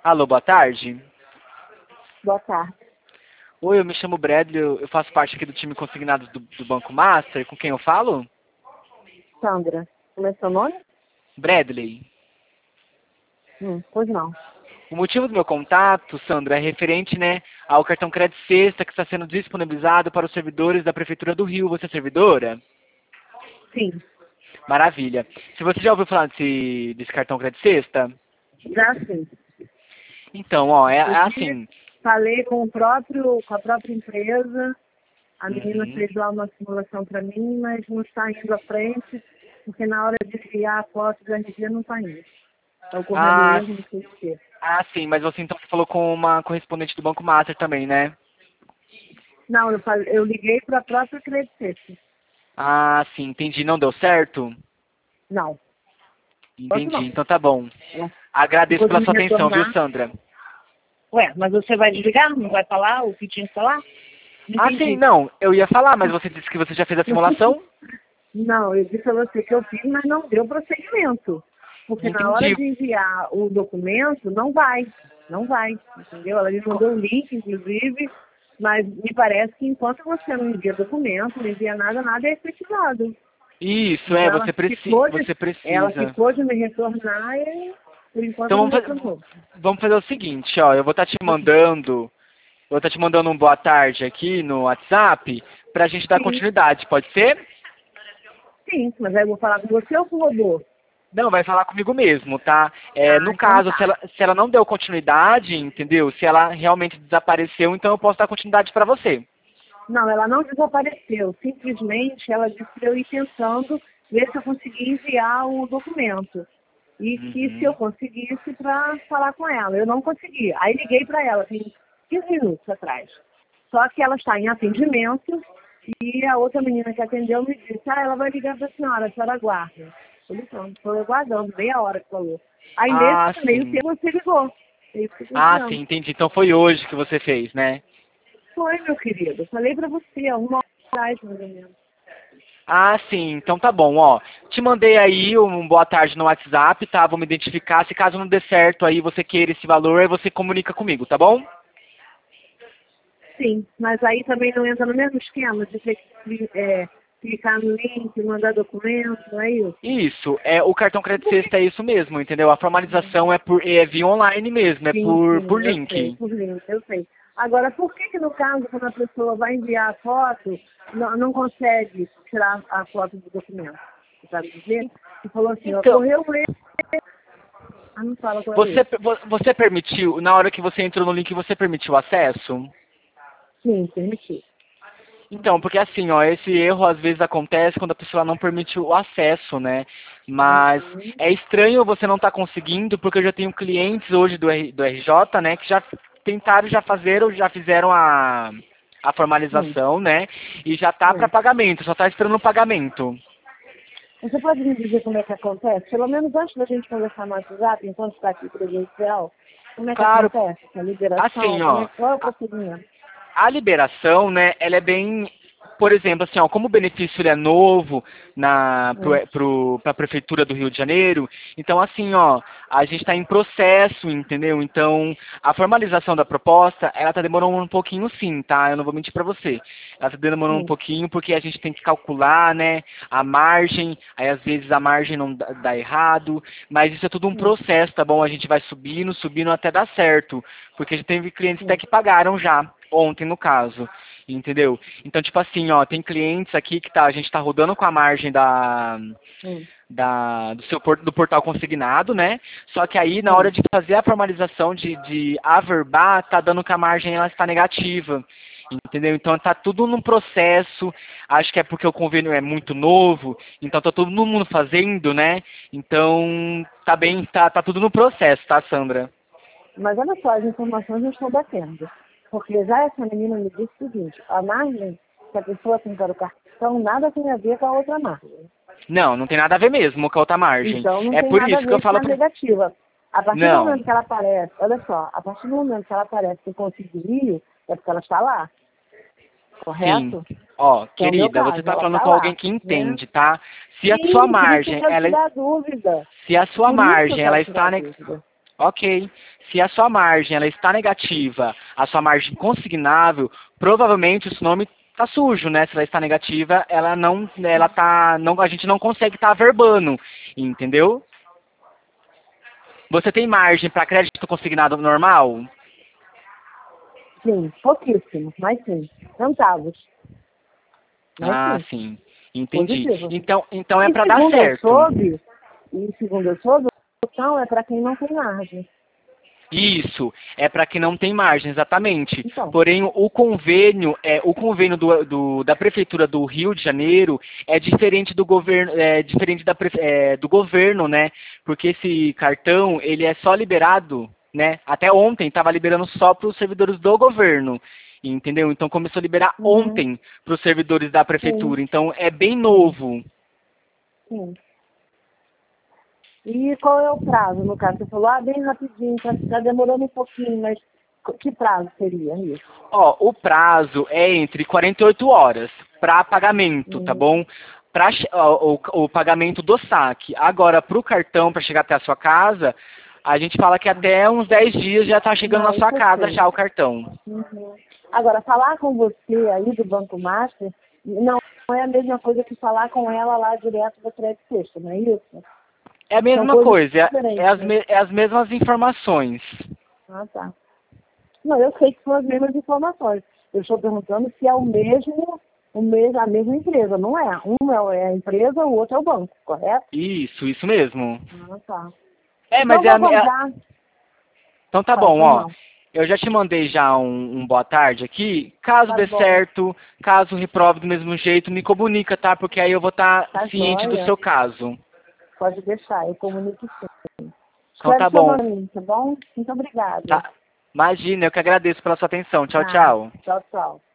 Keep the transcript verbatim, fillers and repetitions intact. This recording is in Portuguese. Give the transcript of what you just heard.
Alô, boa tarde. Boa tarde. Oi, eu me chamo Bradley, eu eu faço parte aqui do time consignado do, do Banco Master. Com quem eu falo? Sandra. Como é seu nome? Bradley. Hum, pois não. O motivo do meu contato, Sandra, é referente, né, ao cartão Crédito Sexta que está sendo disponibilizado para os servidores da Prefeitura do Rio. Você é servidora? Sim. Maravilha. Se você já ouviu falar desse, desse cartão Crédito Sexta? Já sim. Então, ó, é, é Inclusive, assim. falei com, o próprio, com a própria empresa. A menina Uhum. fez lá uma simulação para mim, mas não está indo à frente, porque na hora de criar a foto do R G não está indo. Está ocorrendo Ah, erro, não sei o quê. ah, sim, mas você então falou com uma correspondente do Banco Master também, né? Não, eu, falei, eu liguei para a própria Credit. Ah, sim, entendi. Não deu certo? Não, posso Entendi, não. então tá bom. Ela Agradeço ficou de pela me sua atenção, viu, retornar. Sandra? Ué, mas você vai desligar? Não vai falar o que tinha que falar? Não Ah, sim, entendi. não, eu ia falar, mas você disse que você já fez a simulação? Não, eu disse a você que eu fiz, mas não deu prosseguimento. Porque na hora Entendi. de enviar o documento, não vai. Não vai, entendeu? Ela me mandou o link, inclusive, mas me parece que enquanto você não envia documento, não envia nada, nada é efetivado. Isso, é, Então ela você, preci ficou de, você ela precisa. ficou de me retornar e por enquanto Então não vamos, retornou. fa- vamos fazer o seguinte, ó, eu vou estar te mandando, eu vou estar te mandando um boa tarde aqui no WhatsApp pra gente dar Sim, continuidade, pode ser? sim, mas aí eu vou falar com você ou com o robô? Não, vai falar comigo mesmo, tá? É, Ah, no então caso, se tá. ela, se ela não deu continuidade, entendeu? Se ela realmente desapareceu, então eu posso dar continuidade pra você. Não, ela não desapareceu. Simplesmente ela disse para eu ir tentando ver se eu conseguia enviar o documento. E que se eu Uhum. conseguisse para falar com ela. Eu não consegui. Aí liguei para ela, tem quinze minutos atrás. Só que ela está em atendimento e a outra menina que atendeu me disse, ah, ela vai ligar para a senhora, a senhora aguarda. Eu falei, então, estou aguardando, meia hora que falou. Aí nesse Ah, meio sim. tempo você ligou. É isso que eu estou Ah, sim, dizendo. entendi. Então foi hoje que você fez, né? Foi, meu querido. Eu falei para você, há uma hora atrás, mais ou menos. Ah, sim, então tá bom, ó. Te mandei aí um boa tarde no WhatsApp, tá? Vou me identificar. Se caso não dê certo aí, você queira esse valor, aí você comunica comigo, tá bom? Sim, mas aí também não entra no mesmo esquema de ter que é, clicar no link, mandar documento, não é isso? Isso, é o cartão crédito Por que? sexta é isso mesmo, entendeu? A formalização é por é via online mesmo, é Sim, por por sim, eu sei, link. por link, eu sei. Agora, por que que no caso, quando a pessoa vai enviar a foto, não, não consegue tirar a foto do documento? Você sabe dizer? Você falou assim, Então, ocorreu um erro. Ah, não fala qual é o você erro. vo- você permitiu, na hora que você entrou no link, você permitiu acesso? Sim, permitiu. Então, porque assim, ó, esse erro às vezes acontece quando a pessoa não permite o acesso, né? Mas Uhum. é estranho você não estar conseguindo, porque eu já tenho clientes hoje do, R, do R J, né, que já tentaram, já fizeram, já fizeram a, a Hum, formalização, né? E já tá para hum. pagamento, só tá esperando o pagamento. Você pode me dizer como é que acontece? Pelo menos antes da gente conversar no WhatsApp, enquanto está aqui presencial, como é que Claro, acontece? A liberação, assim, como é, ó, qual é o procedimento? a liberação, né, ela é bem, por exemplo, assim, ó, como o benefício ele é novo na Hum, para a prefeitura do Rio de Janeiro, então assim, ó, a gente está em processo, entendeu? Então a formalização da proposta, ela está demorando um pouquinho, sim, tá? Eu não vou mentir para você. Ela está demorando um hum, pouquinho porque a gente tem que calcular, né, a margem. Aí às vezes a margem não dá, dá errado, mas isso é tudo um hum, processo, tá bom? A gente vai subindo, subindo até dar certo, porque a gente teve clientes até hum, que pagaram já ontem no caso, entendeu? Então, tipo assim, ó, tem clientes aqui que tá, a gente tá rodando com a margem da, hum, da do seu por- do portal consignado, né? Só que aí na hora hum. de fazer a formalização de, de averbar, tá dando que a margem ela está negativa. Entendeu? Então tá tudo num processo. Acho que é porque o convênio é muito novo, então tá todo mundo fazendo, né? Então tá bem, tá, tá tudo no processo, tá, Sandra? Mas olha só, as informações não estão batendo. Porque já essa menina me disse o seguinte, a margem que a pessoa tem para o cartão nada tem a ver com a outra margem. Não, não tem nada a ver mesmo com a outra margem. Então não É tem por nada a isso que eu ver com falo a pra... negativa. A partir do Não, momento que ela aparece, olha só, a partir do momento que ela aparece que conseguiu, é porque ela está lá, sim. correto? Ó, Que é o meu querida, você caso, tá ela falando está com alguém lá, que né? entende, tá? Se a sua Sim, por isso que eu margem, quero ela, tirar a dúvida. se a sua Por isso que eu margem, ela quero tirar a está, ne- dúvida. Ok. Se a sua margem ela está negativa, a sua margem consignável, provavelmente o seu nome está sujo, né? Se ela está negativa, ela não, ela tá, não, a gente não consegue estar averbando, entendeu? Você tem margem para crédito consignado normal? Sim, pouquíssimo, mas sim. Centavos. Mas Ah, sim, sim. Entendi. positivo. Então, então é E para dar segundo eu certo. soube, e segundo eu soube, a opção é para quem não tem margem. Isso, é para quem não tem margem, exatamente. Então, Porém, o convênio, é, o convênio do, do- da Prefeitura do Rio de Janeiro é diferente do governo, é diferente da, prefe- é, do governo, né? Porque esse cartão, ele é só liberado, né? Até ontem estava liberando só para os servidores do governo, entendeu? Então começou a liberar uhum, ontem para os servidores da sim, Prefeitura. Então é bem novo. sim. E qual é o prazo, no caso? Você falou, ah, bem rapidinho, está tá demorando um pouquinho, mas co- que prazo seria isso? Ó, o prazo é entre quarenta e oito horas para pagamento, tá Uhum. bom? Para o, o pagamento do saque. Agora, para o cartão, para chegar até a sua casa, a gente fala que até uns dez dias já está chegando na Não, sua isso eu casa sei. já o cartão. Uhum. Agora, falar com você aí do Banco Master não é a mesma coisa que falar com ela lá direto do crédito sexta, não é isso? É a São mesma coisas coisa, é, é diferentes, as, né? me- é as mesmas informações. Ah, tá. Não, eu sei que são as mesmas informações. Eu estou perguntando se é o mesmo, o mesmo, a mesma empresa, não é? Um é a empresa, o outro é o banco, correto? Isso, isso mesmo. Ah, tá. É, Então mas eu é, vou a, é a- aguardar. Então tá Fala, bom, pois ó. não. Eu já te mandei já um, um boa tarde aqui. Caso Tá dê bom, certo, caso reprove do mesmo jeito, me comunica, tá? Porque aí eu vou estar tá ciente do joia. seu caso. Pode deixar, eu comunico sim. Então Espero tá o seu bom. nome, tá bom? Muito obrigada. Tá. Imagina, eu que agradeço pela sua atenção. Tchau, Tá. tchau. Tchau, tchau.